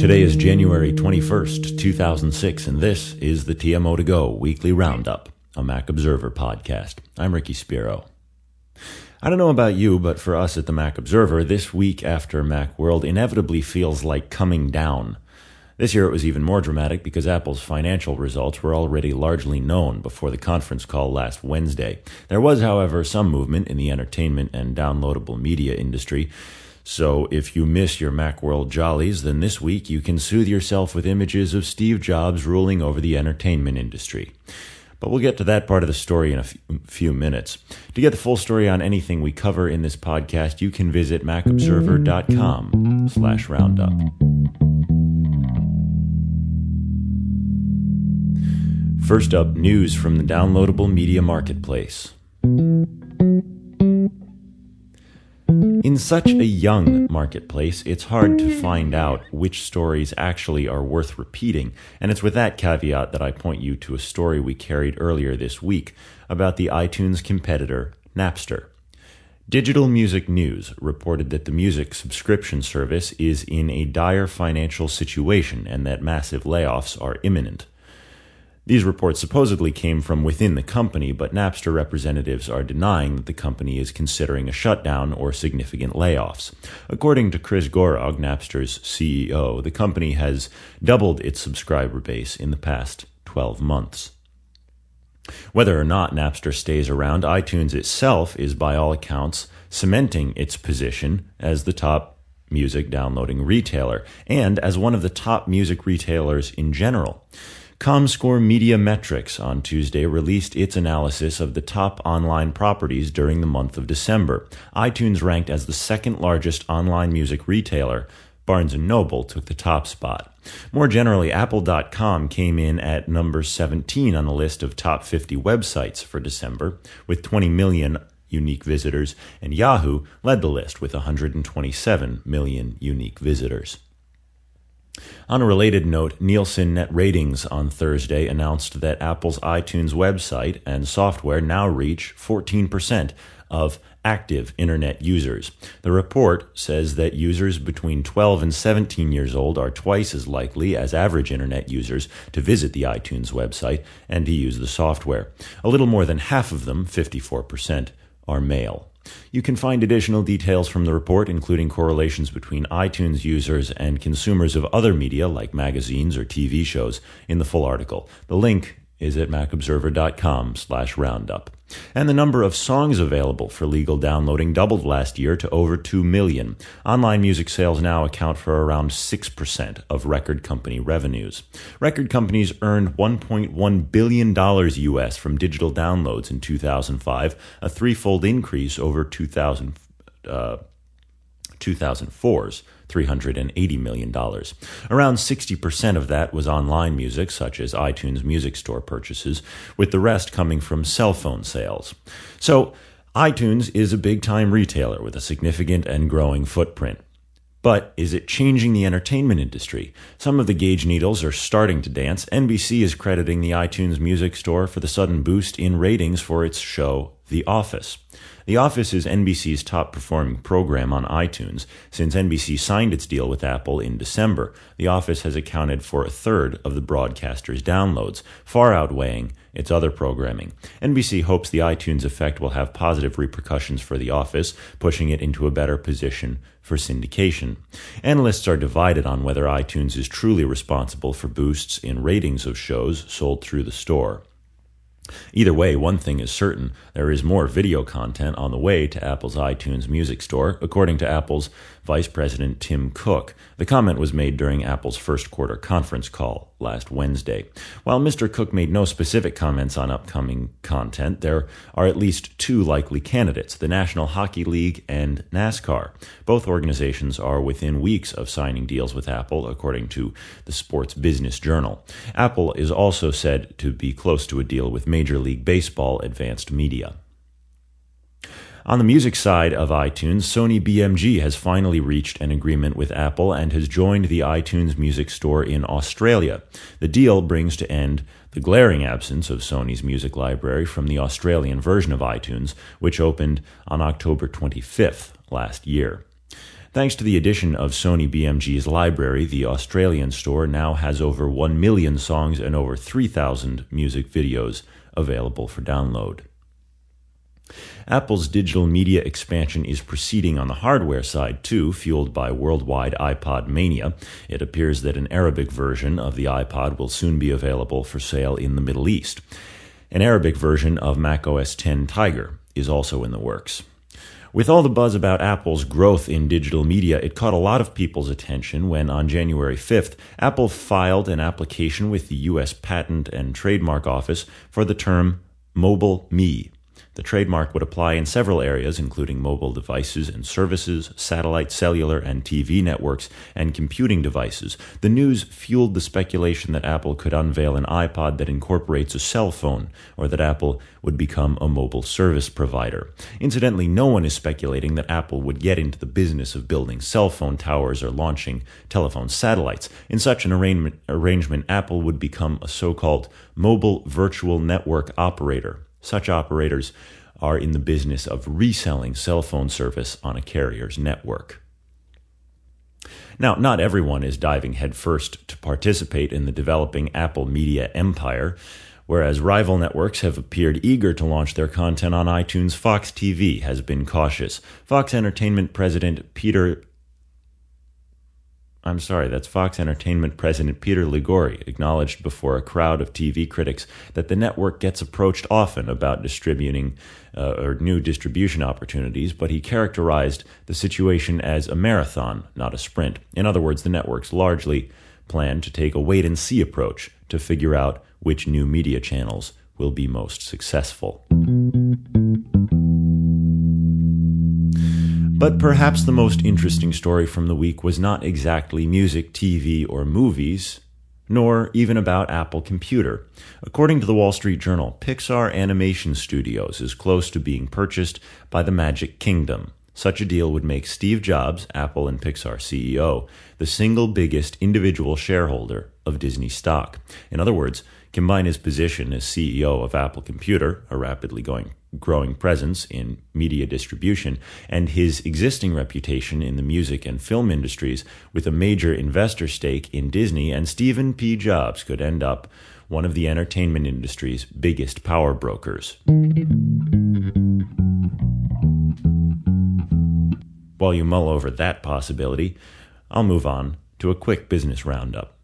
Today is January 21st, 2006, and this is the TMO To Go Weekly Roundup, a Mac Observer podcast. I'm Ricky Spiro. I don't know about you, but for us at the Mac Observer, this week after Macworld inevitably feels like coming down. This year it was even more dramatic because Apple's financial results were already largely known before the conference call last Wednesday. There was, however, some movement in the entertainment and downloadable media industry. So if you miss your Macworld jollies, then this week you can soothe yourself with images of Steve Jobs ruling over the entertainment industry. But we'll get to that part of the story in a few minutes. To get the full story on anything we cover in this podcast, you can visit macobserver.com/roundup. First up, news from the downloadable media marketplace. In such a young marketplace, it's hard to find out which stories actually are worth repeating, and it's with that caveat that I point you to a story we carried earlier this week about the iTunes competitor, Napster. Digital Music News reported that the music subscription service is in a dire financial situation and that massive layoffs are imminent. These reports supposedly came from within the company, but Napster representatives are denying that the company is considering a shutdown or significant layoffs. According to Chris Gorog, Napster's CEO, the company has doubled its subscriber base in the past 12 months. Whether or not Napster stays around, iTunes itself is by all accounts cementing its position as the top music downloading retailer and as one of the top music retailers in general. Comscore Media Metrics on Tuesday released its analysis of the top online properties during the month of December. iTunes ranked as the second largest online music retailer. Barnes & Noble took the top spot. More generally, Apple.com came in at number 17 on the list of top 50 websites for December, with 20 million unique visitors, and Yahoo led the list with 127 million unique visitors. On a related note, Nielsen Net Ratings on Thursday announced that Apple's iTunes website and software now reach 14% of active internet users. The report says that users between 12 and 17 years old are twice as likely as average internet users to visit the iTunes website and to use the software. A little more than half of them, 54%, are male. You can find additional details from the report, including correlations between iTunes users and consumers of other media like magazines or TV shows, in the full article. The link is at macobserver.com/roundup. And the number of songs available for legal downloading doubled last year to over 2 million. Online music sales now account for around 6% of record company revenues. Record companies earned $1.1 billion US from digital downloads in 2005, a threefold increase over 2004's $380 million. Around 60% of that was online music, such as iTunes Music Store purchases, with the rest coming from cell phone sales. So, iTunes is a big-time retailer with a significant and growing footprint. But is it changing the entertainment industry? Some of the gauge needles are starting to dance. NBC is crediting the iTunes Music Store for the sudden boost in ratings for its show, The Office. The Office is NBC's top-performing program on iTunes. Since NBC signed its deal with Apple in December, The Office has accounted for a third of the broadcaster's downloads, far outweighing its other programming. NBC hopes the iTunes effect will have positive repercussions for The Office, pushing it into a better position for syndication. Analysts are divided on whether iTunes is truly responsible for boosts in ratings of shows sold through the store. Either way, one thing is certain: there is more video content on the way to Apple's iTunes Music Store, according to Apple's Vice President Tim Cook. The comment was made during Apple's first quarter conference call last Wednesday. While Mr. Cook made no specific comments on upcoming content, there are at least two likely candidates: the National Hockey League and NASCAR. Both organizations are within weeks of signing deals with Apple, according to the Sports Business Journal. Apple is also said to be close to a deal with Major League Baseball Advanced Media. On the music side of iTunes, Sony BMG has finally reached an agreement with Apple and has joined the iTunes Music Store in Australia. The deal brings to end the glaring absence of Sony's music library from the Australian version of iTunes, which opened on October 25th last year. Thanks to the addition of Sony BMG's library, the Australian store now has over 1 million songs and over 3,000 music videos available for download. Apple's digital media expansion is proceeding on the hardware side too, fueled by worldwide iPod mania. It appears that an Arabic version of the iPod will soon be available for sale in the Middle East. An Arabic version of macOS X Tiger is also in the works. With all the buzz about Apple's growth in digital media, it caught a lot of people's attention when, on January 5th, Apple filed an application with the U.S. Patent and Trademark Office for the term Mobile Me. The trademark would apply in several areas, including mobile devices and services, satellite, cellular, and TV networks, and computing devices. The news fueled the speculation that Apple could unveil an iPod that incorporates a cell phone, or that Apple would become a mobile service provider. Incidentally, no one is speculating that Apple would get into the business of building cell phone towers or launching telephone satellites. In such an arrangement, Apple would become a so-called mobile virtual network operator. Such operators are in the business of reselling cell phone service on a carrier's network. Now, not everyone is diving headfirst to participate in the developing Apple media empire. Whereas rival networks have appeared eager to launch their content on iTunes, Fox TV has been cautious. Fox Entertainment President Peter Ligori acknowledged before a crowd of TV critics that the network gets approached often about distributing new distribution opportunities, but he characterized the situation as a marathon, not a sprint. In other words, the networks largely plan to take a wait-and-see approach to figure out which new media channels will be most successful. But perhaps the most interesting story from the week was not exactly music, TV, or movies, nor even about Apple Computer. According to the Wall Street Journal, Pixar Animation Studios is close to being purchased by the Magic Kingdom. Such a deal would make Steve Jobs, Apple and Pixar CEO, the single biggest individual shareholder of Disney stock. In other words, combine his position as CEO of Apple Computer, a rapidly growing presence in media distribution, and his existing reputation in the music and film industries with a major investor stake in Disney, and Stephen P. Jobs could end up one of the entertainment industry's biggest power brokers. While you mull over that possibility, I'll move on to a quick business roundup.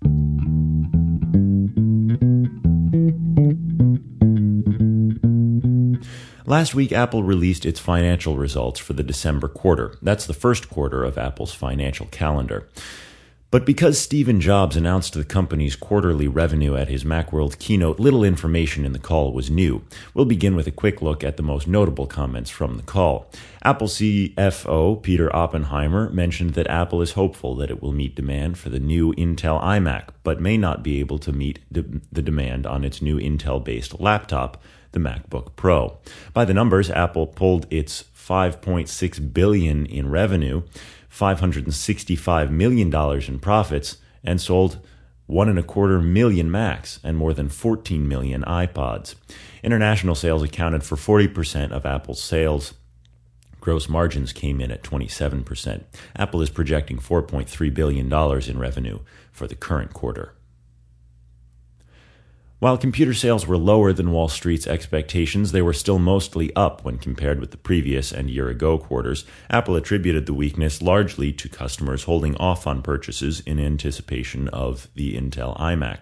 Last week, Apple released its financial results for the December quarter. That's the first quarter of Apple's financial calendar. But because Stephen Jobs announced the company's quarterly revenue at his Macworld keynote, little information in the call was new. We'll begin with a quick look at the most notable comments from the call. Apple CFO Peter Oppenheimer mentioned that Apple is hopeful that it will meet demand for the new Intel iMac, but may not be able to meet the demand on its new Intel-based laptop, the MacBook Pro. By the numbers, Apple pulled its $5.6 billion in revenue, $565 million in profits, and sold 1.25 million Macs and more than 14 million iPods. International sales accounted for 40% of Apple's sales. Gross margins came in at 27%. Apple is projecting $4.3 billion in revenue for the current quarter. While computer sales were lower than Wall Street's expectations, they were still mostly up when compared with the previous and year-ago quarters. Apple attributed the weakness largely to customers holding off on purchases in anticipation of the Intel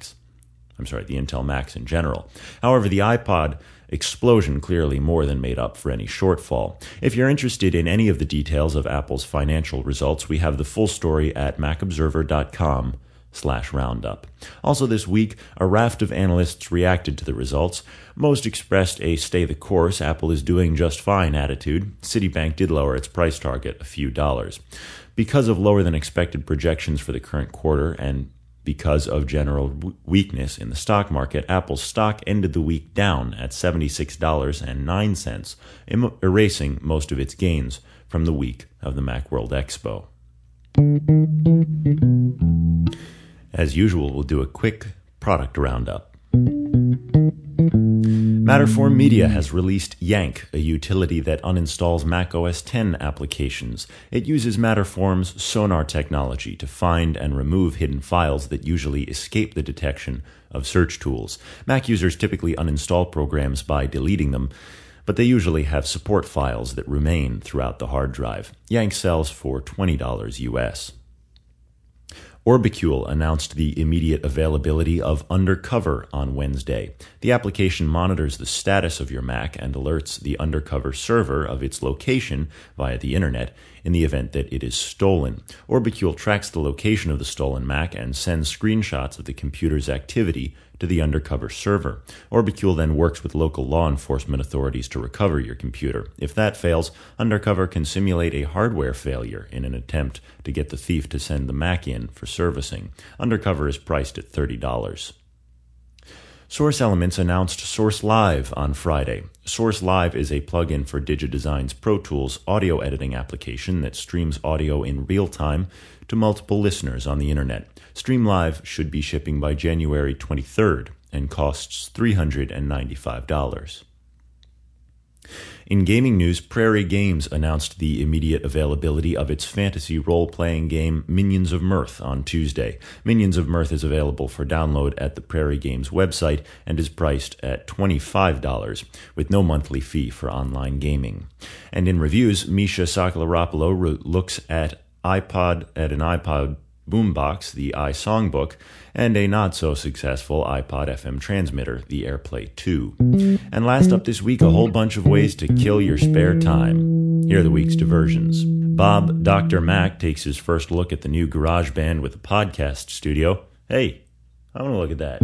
Macs in general. However, the iPod explosion clearly more than made up for any shortfall. If you're interested in any of the details of Apple's financial results, we have the full story at macobserver.com/roundup. Also this week, a raft of analysts reacted to the results. Most expressed a stay the course, Apple is doing just fine attitude. Citibank did lower its price target a few dollars. Because of lower than expected projections for the current quarter and because of general weakness in the stock market, Apple's stock ended the week down at $76.09, erasing most of its gains from the week of the Macworld Expo. As usual, we'll do a quick product roundup. Matterform Media has released Yank, a utility that uninstalls Mac OS X applications. It uses Matterform's Sonar technology to find and remove hidden files that usually escape the detection of search tools. Mac users typically uninstall programs by deleting them, but they usually have support files that remain throughout the hard drive. Yank sells for $20 US. Orbicule announced the immediate availability of Undercover on Wednesday. The application monitors the status of your Mac and alerts the Undercover server of its location via the internet in the event that it is stolen. Orbicule tracks the location of the stolen Mac and sends screenshots of the computer's activity to the Undercover server. Orbicule then works with local law enforcement authorities to recover your computer. If that fails, Undercover can simulate a hardware failure in an attempt to get the thief to send the Mac in for servicing. Undercover is priced at $30. Source Elements announced Source Live on Friday. Source Live is a plugin for DigiDesign's Pro Tools audio editing application that streams audio in real time to multiple listeners on the internet. Stream Live should be shipping by January 23rd and costs $395. In gaming news, Prairie Games announced the immediate availability of its fantasy role-playing game Minions of Mirth on Tuesday. Minions of Mirth is available for download at the Prairie Games website and is priced at $25, with no monthly fee for online gaming. And in reviews, Misha Sakalaropoulos looks at an iPod boombox, the iSongbook, and a not-so-successful iPod FM transmitter, the AirPlay 2. And last up this week, a whole bunch of ways to kill your spare time. Here are the week's diversions. Bob Dr. Mac takes his first look at the new GarageBand with a podcast studio. Hey, I want to look at that.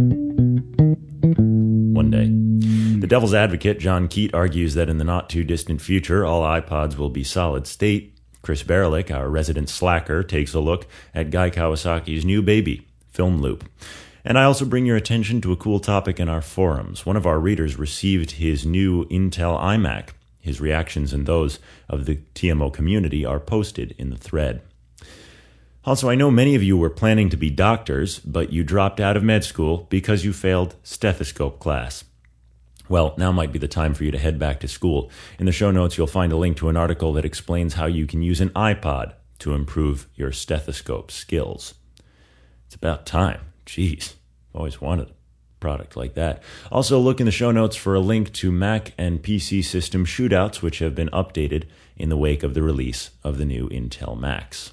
One day. The devil's advocate, John Keat, argues that in the not-too-distant future, all iPods will be solid-state. Chris Berlick, our resident slacker, takes a look at Guy Kawasaki's new baby, Film Loop. And I also bring your attention to a cool topic in our forums. One of our readers received his new Intel iMac. His reactions and those of the TMO community are posted in the thread. Also, I know many of you were planning to be doctors, but you dropped out of med school because you failed stethoscope class. Well, now might be the time for you to head back to school. In the show notes, you'll find a link to an article that explains how you can use an iPod to improve your stethoscope skills. It's about time. Jeez, always wanted a product like that. Also, look in the show notes for a link to Mac and PC system shootouts, which have been updated in the wake of the release of the new Intel Macs.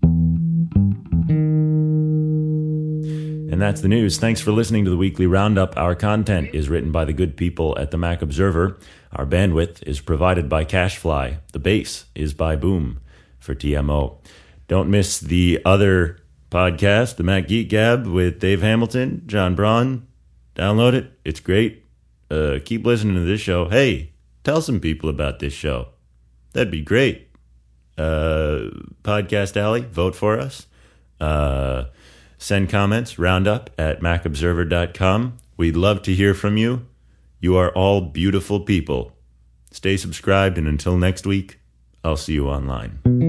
And that's the news. Thanks for listening to the Weekly Roundup. Our content is written by the good people at the Mac Observer. Our bandwidth is provided by CacheFly. The bass is by Boom for TMO. Don't miss the other podcast, the Mac Geek Gab with Dave Hamilton, John Braun. Download it. It's great. Keep listening to this show. Hey, tell some people about this show. That'd be great. Podcast Alley, vote for us. Send comments, roundup at macobserver.com. We'd love to hear from you. You are all beautiful people. Stay subscribed, and until next week, I'll see you online.